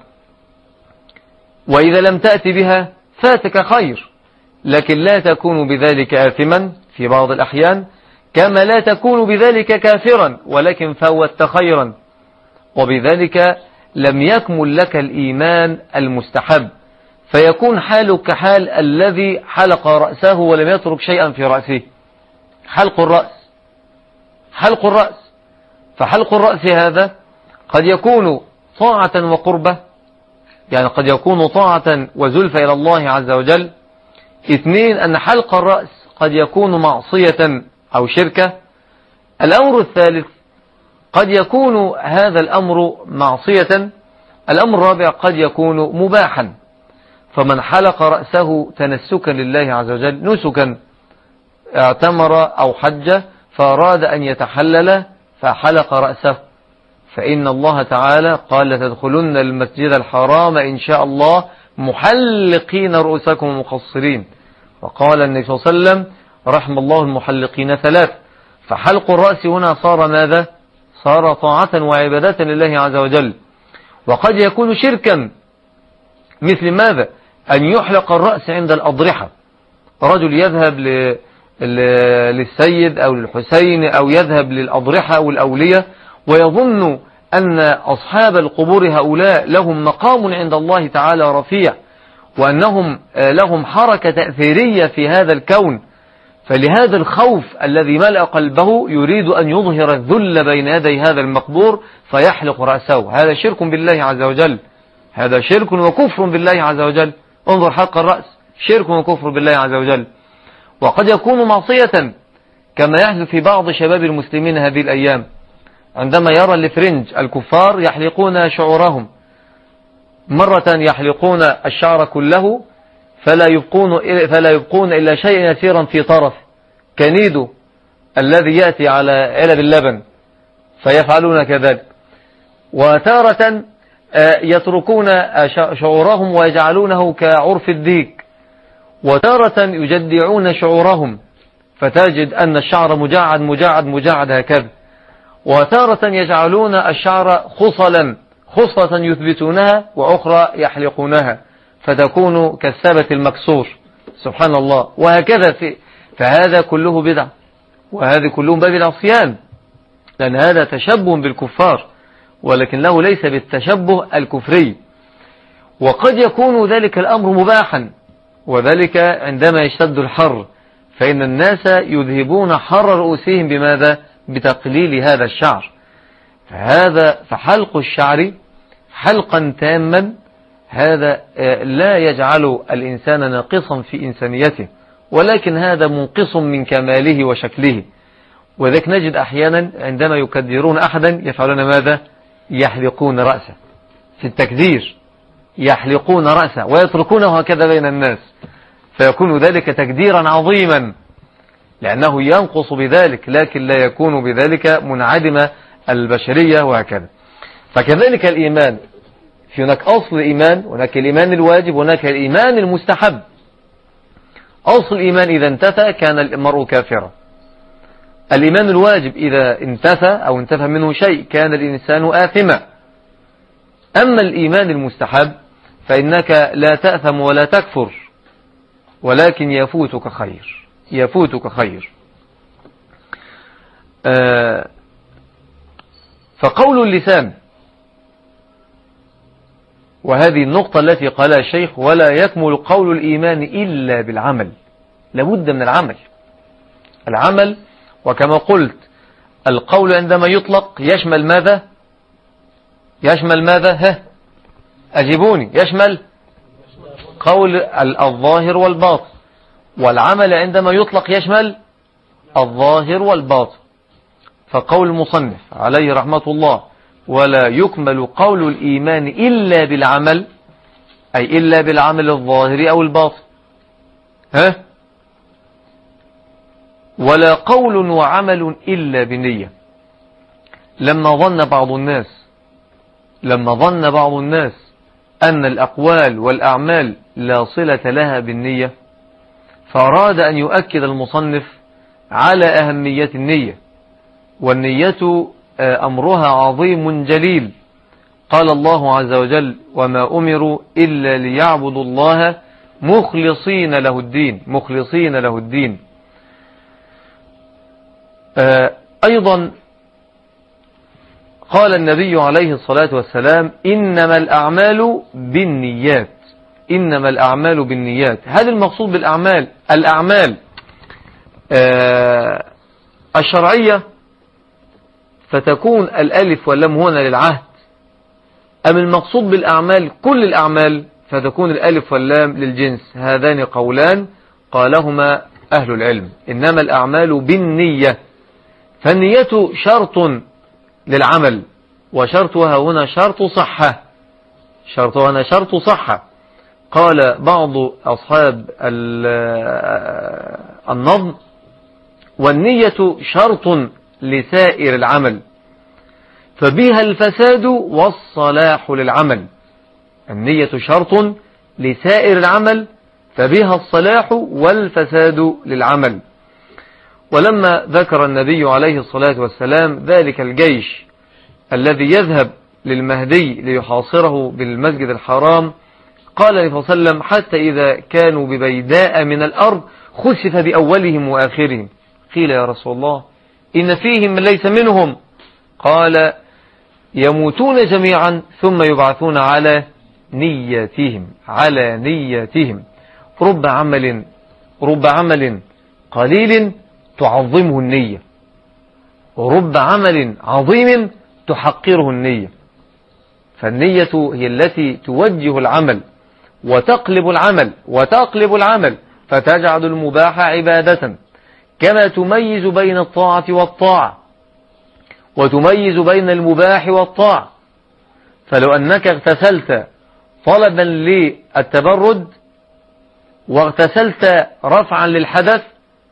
وإذا لم تأتي بها فاتك خير، لكن لا تكون بذلك آثما في بعض الأحيان، كما لا تكون بذلك كافرا ولكن فوتت خيرا، وبذلك لم يكمل لك الإيمان المستحب، فيكون حالك كحال الذي حلق رأسه ولم يترك شيئا في رأسه. حلق الرأس حلق الرأس فحلق الرأس هذا قد يكون طاعة وقربة، يعني قد يكون طاعة وزلفة إلى الله عز وجل. اثنين، أن حلق الرأس قد يكون معصية أو شركة. الأمر الثالث قد يكون هذا الأمر معصية. الأمر الرابع قد يكون مباحا، فمن حلق رأسه تنسكا لله عز وجل، نسكا اعتمر أو حج فأراد أن يتحلل فحلق رأسه، فإن الله تعالى قال لتدخلن المسجد الحرام إن شاء الله محلقين رؤوسكم ومقصرين، وقال النبي صلى الله عليه وسلم رحم الله المحلقين ثلاث. فحلق الرأس هنا صار ماذا؟ صار طاعة وعبادة لله عز وجل. وقد يكون شركا، مثل ماذا؟ أن يحلق الرأس عند الأضرحة، رجل يذهب ل... للسيد أو للحسين أو يذهب للأضرحة أو الأولية ويظن أن أصحاب القبور هؤلاء لهم مقام عند الله تعالى رفيع، وأنهم لهم حركة تأثيرية في هذا الكون، فلهذا الخوف الذي ملأ قلبه يريد أن يظهر الذل بين يدي هذا المقبور فيحلق رأسه. هذا شرك بالله عز وجل، هذا شرك وكفر بالله عز وجل. انظر حلق الرأس، شرك وكفر بالله عز وجل. وقد يكون معصية كما يحدث في بعض شباب المسلمين هذه الأيام، عندما يرى الفرنج الكفار يحلقون شعورهم، مرة يحلقون الشعر كله فلا يبقون, فلا يبقون إلا شيء يسيرا في طرف كنيده الذي يأتي على علب اللبن فيفعلون كذلك. وتارة يتركون شعورهم ويجعلونه كعرف الديك، وتارة يجدعون شعورهم فتجد أن الشعر مجعد مجعد مجعد هكذا، وتارة يجعلون الشعر خصلا خصلة يثبتونها وأخرى يحلقونها فتكون كالثبت المكسور، سبحان الله. وهكذا في فهذا كله بدع، وهذه كلهم باب العصيان، لأن هذا تشبه بالكفار، ولكن له ليس بالتشبه الكفري. وقد يكون ذلك الأمر مباحا، وذلك عندما يشتد الحر فإن الناس يذهبون حر رؤوسهم بماذا؟ بتقليل هذا الشعر. فهذا فحلق الشعر حلقا تاما هذا لا يجعل الإنسان ناقصا في إنسانيته، ولكن هذا منقص من كماله وشكله. وذلك نجد أحيانا عندما يكدرون أحدا يفعلون ماذا؟ يحلقون رأسه، في التكدير يحلقون رأسه ويتركونه هكذا بين الناس، فيكون ذلك تكديرا عظيما لأنه ينقص بذلك، لكن لا يكون بذلك منعدم البشرية وهكذا. فكذلك الإيمان، في هناك أصل الإيمان، هناك الإيمان الواجب، هناك الإيمان المستحب. أصل الإيمان إذا انتفى كان المرء كافرا. الإيمان الواجب إذا انتفى أو انتفى منه شيء كان الإنسان آثما. أما الإيمان المستحب فإنك لا تأثم ولا تكفر، ولكن يفوتك خير، يفوتك خير. آه فقول اللسان، وهذه النقطة التي قالها الشيخ: ولا يكمل قول الإيمان إلا بالعمل. لابد من العمل، العمل. وكما قلت القول عندما يطلق يشمل ماذا؟ يشمل ماذا؟ ها أجيبوني. يشمل قول الظاهر والباطن. والعمل عندما يطلق يشمل الظاهر والباطن. فقول المصنف عليه رحمة الله: ولا يكمل قول الإيمان إلا بالعمل، أي إلا بالعمل الظاهر أو الباطن. ها؟ ولا قول وعمل إلا بنية. لما ظن بعض الناس لما ظن بعض الناس أن الأقوال والأعمال لا صلة لها بالنية، فأراد أن يؤكد المصنف على أهمية النية. والنية أمرها عظيم جليل. قال الله عز وجل: وما أمروا إلا ليعبدوا الله مخلصين له الدين، مخلصين له الدين. أيضا قال النبي عليه الصلاة والسلام: إنما الأعمال بالنيات، إنما الأعمال بالنيات. هذا المقصود بالأعمال، الأعمال الشرعية فتكون الألف واللام هنا للعهد. أم المقصود بالأعمال كل الأعمال فتكون الألف واللام للجنس. هذان قولان قالهما أهل العلم. إنما الأعمال بالنية، فالنية شرط للعمل، وشرطها هنا شرط صحة، شرطها هنا شرط صحة. قال بعض أصحاب النظم: والنية شرط لسائر العمل، فبها الفساد والصلاح للعمل. النية شرط لسائر العمل، فبها الصلاح والفساد للعمل. ولما ذكر النبي عليه الصلاة والسلام ذلك الجيش الذي يذهب للمهدي ليحاصره بالمسجد الحرام، قال عليه الصلاة والسلام: حتى إذا كانوا ببيداء من الأرض خسف بأولهم وآخرهم. قيل: يا رسول الله إن فيهم من ليس منهم. قال: يموتون جميعا ثم يبعثون على نياتهم، على نياتهم. رب عمل رب عمل قليل تعظمه النية، ورب عمل عظيم تحقره النية. فالنية هي التي توجه العمل وتقلب العمل وتقلب العمل فتجعل المباح عبادة، كما تميز بين الطاعة والطاعة، وتميز بين المباح والطاعة. فلو أنك اغتسلت طلبا للتبرد واغتسلت رفعا للحدث،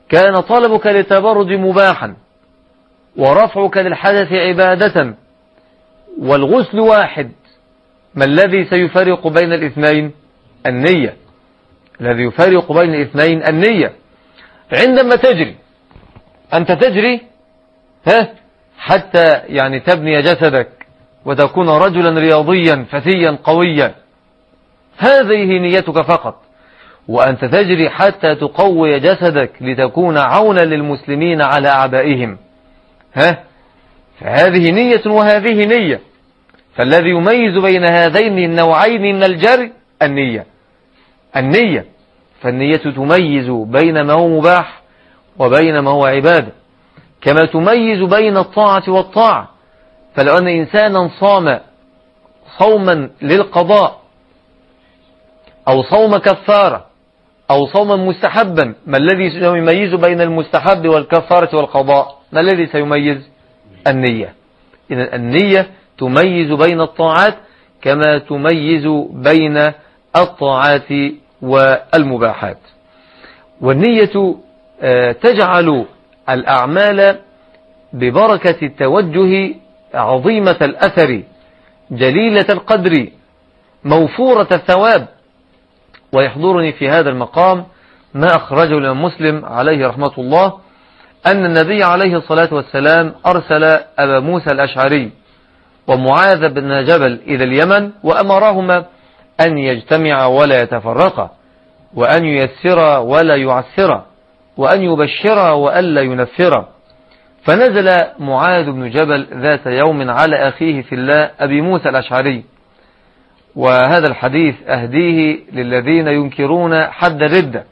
كان طلبك للتبرد مباحا، ورفعك للحدث عبادة، والغسل واحد، ما الذي سيفرق بين الاثنين؟ النية. الذي يفرق بين الاثنين النية. عندما تجري أنت تجري ها حتى يعني تبني جسدك وتكون رجلا رياضيا فتيا قويا، هذه نيتك فقط. وأنت تجري حتى تقوي جسدك لتكون عونا للمسلمين على أعدائهم، ها فهذه نية وهذه نية. فالذي يميز بين هذين النوعين من الجري النية. النية فالنية تميز بين ما هو مباح وبين ما هو عبادة، كما تميز بين الطاعة والطاعة. فلو أن إنسانا صام صوما للقضاء أو صوم كفارة أو صوما مستحبا، ما الذي سيميز بين المستحب والكفارة والقضاء؟ ما الذي سيميز؟ النية. إذن النية تميز بين الطاعات كما تميز بين الطاعات والمباحات. والنية تجعل الأعمال ببركة التوجه عظيمة الأثر جليلة القدر موفورة الثواب. ويحضرني في هذا المقام ما أخرجه الإمام مسلم عليه رحمة الله أن النبي عليه الصلاة والسلام أرسل أبا موسى الأشعري ومعاذ بن جبل إلى اليمن، وأمرهما أن يجتمعا ولا يتفرقا، وأن ييسرا ولا يعسرا، وأن يبشرا وألا ينفرا. فنزل معاذ بن جبل ذات يوم على أخيه في الله أبي موسى الأشعري، وهذا الحديث أهديه للذين ينكرون حد الردة.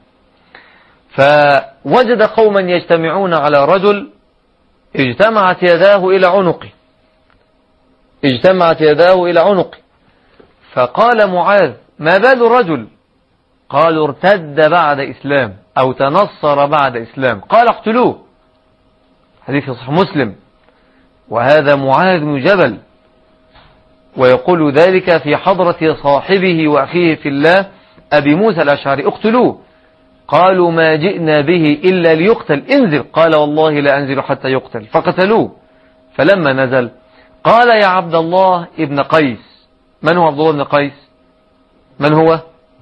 فوجد قوما يجتمعون على رجل اجتمعت يداه إلى عنقه اجتمعت يداه إلى عنقه فقال معاذ: ما بال الرجل؟ قالوا: ارتد بعد إسلام أو تنصر بعد إسلام. قال: اقتلوه. حديث صحيح مسلم. وهذا معاذ بن جبل، ويقول ذلك في حضرة صاحبه وأخيه في الله أبي موسى الأشعري: اقتلوه. قالوا: ما جئنا به إلا ليقتل، انزل. قال: والله لا أنزل حتى يقتل. فقتلوه. فلما نزل قال: يا عبد الله ابن قيس. من هو عبد الله بن قيس؟ من هو؟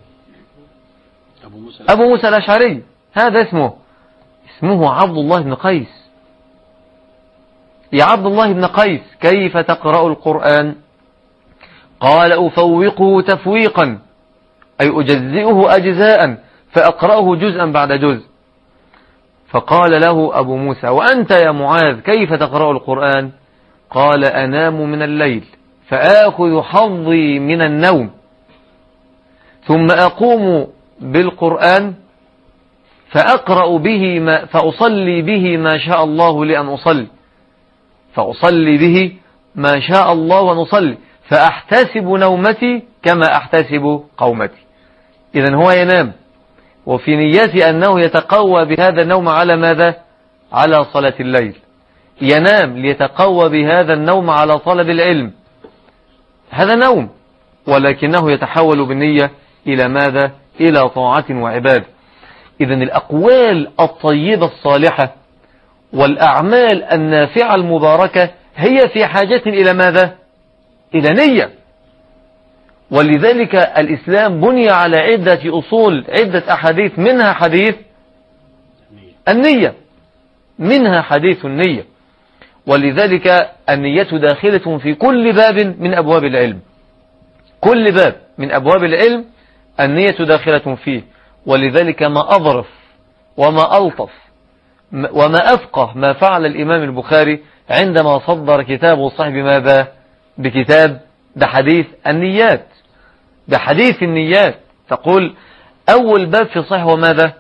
أبو موسى الأشعري. هذا اسمه اسمه عبد الله بن قيس. يا عبد الله بن قيس، كيف تقرأ القرآن؟ قال: أفوقه تفويقا، أي أجزئه أجزاء فأقرأه جزءا بعد جزء. فقال له أبو موسى: وأنت يا معاذ كيف تقرأ القرآن؟ قال: أنام من الليل فآخذ حظي من النوم، ثم أقوم بالقرآن فأقرأ به ما فأصلي به ما شاء الله لأن أصلي فأصلي به ما شاء الله ونصلي فأحتسب نومتي كما أحتسب قومتي. إذن هو ينام وفي نيته أنه يتقوى بهذا النوم على ماذا؟ على صلاة الليل. ينام ليتقوى بهذا النوم على طلب العلم. هذا نوم، ولكنه يتحول بالنية إلى ماذا؟ إلى طاعة وعبادة. إذن الأقوال الطيبة الصالحة والأعمال النافعة المباركة هي في حاجة إلى ماذا؟ إلى نية. ولذلك الإسلام بني على عدة أصول، عدة أحاديث، منها حديث النية منها حديث النية. ولذلك النية داخلة في كل باب من أبواب العلم. كل باب من أبواب العلم النية داخلة فيه. ولذلك ما أظرف وما ألطف وما أفقه ما فعل الإمام البخاري عندما صدر كتابه الصحيح بماذا؟ بكتاب بحديث النيات بحديث النيات. تقول أول باب في الصحيح وماذا؟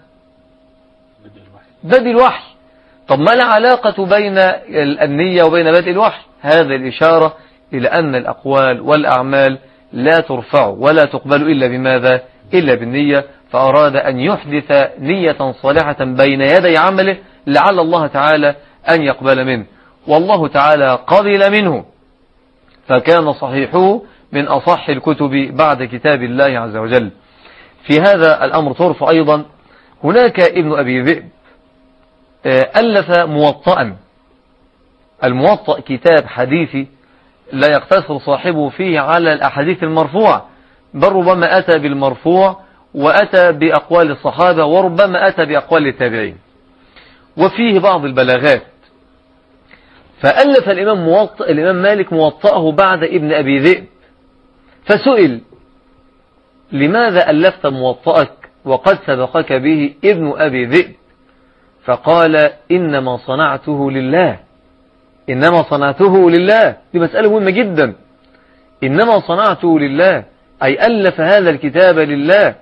بدء الوحي. طب ما العلاقة بين النية وبين بدء الوحي؟ هذا الإشارة إلى أن الأقوال والأعمال لا ترفع ولا تقبل إلا بماذا؟ إلا بالنية. فأراد أن يحدث نية صالحة بين يدي عمله لعل الله تعالى أن يقبل منه، والله تعالى قبل منه، فكان صحيحه من أصح الكتب بعد كتاب الله عز وجل. في هذا الأمر طرف أيضا. هناك ابن أبي ذئب ألف موطئا. الموطأ كتاب حديثي لا يقتصر صاحبه فيه على الأحاديث المرفوعة، بل ربما أتى بالمرفوع وأتى بأقوال الصحابة وربما أتى بأقوال التابعين، وفيه بعض البلاغات. فألف الإمام, موطأ الإمام مالك موطأه بعد ابن أبي ذئب، فسئل: لماذا ألفت موطأك وقد سبقك به ابن أبي ذئب؟ فقال: إنما صنعته لله. إنما صنعته لله، دي مسألة مهمة جدا. إنما صنعته لله، أي ألف هذا الكتاب لله.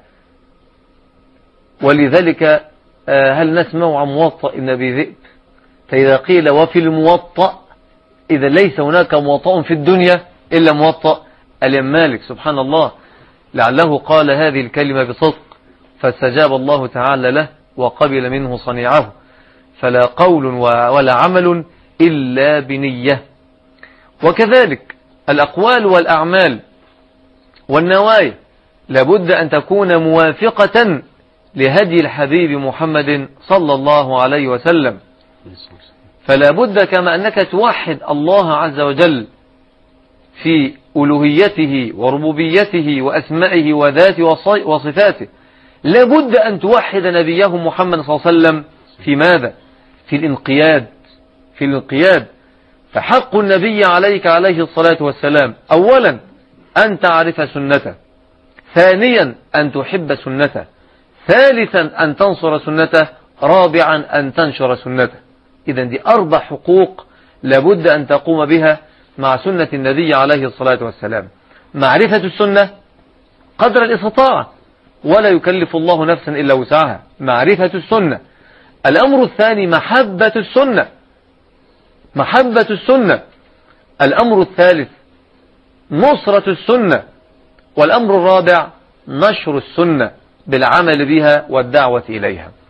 ولذلك هل نسمع عن موطأ ابن أبي ذئب؟ فإذا قيل وفي الموطأ، إذا ليس هناك موطأ في الدنيا إلا موطأ الإمام مالك. سبحان الله، لعله قال هذه الكلمة بصدق فاستجاب الله تعالى له وقبل منه صنيعه. فلا قول ولا عمل إلا بنية. وكذلك الأقوال والأعمال والنوايا لابد أن تكون موافقة لهدي الحبيب محمد صلى الله عليه وسلم. فلا بد كما أنك توحد الله عز وجل في ألوهيته وربوبيته وأسمائه وذاته وصفاته، لا بد أن توحد نبيه محمد صلى الله عليه وسلم في ماذا؟ في الانقياد. في الانقياد. فحق النبي عليك عليه الصلاة والسلام أولا أن تعرف سنته، ثانيا أن تحب سنته، ثالثا أن تنصر سنته، رابعا أن تنشر سنته. إذن دي أربع حقوق لابد أن تقوم بها مع سنة النبي عليه الصلاة والسلام. معرفة السنة قدر الاستطاعة، ولا يكلف الله نفسا إلا وسعها. معرفة السنة. الأمر الثاني محبة السنة، محبة السنة. الأمر الثالث نصرة السنة. والأمر الرابع نشر السنة بالعمل بها والدعوة إليها.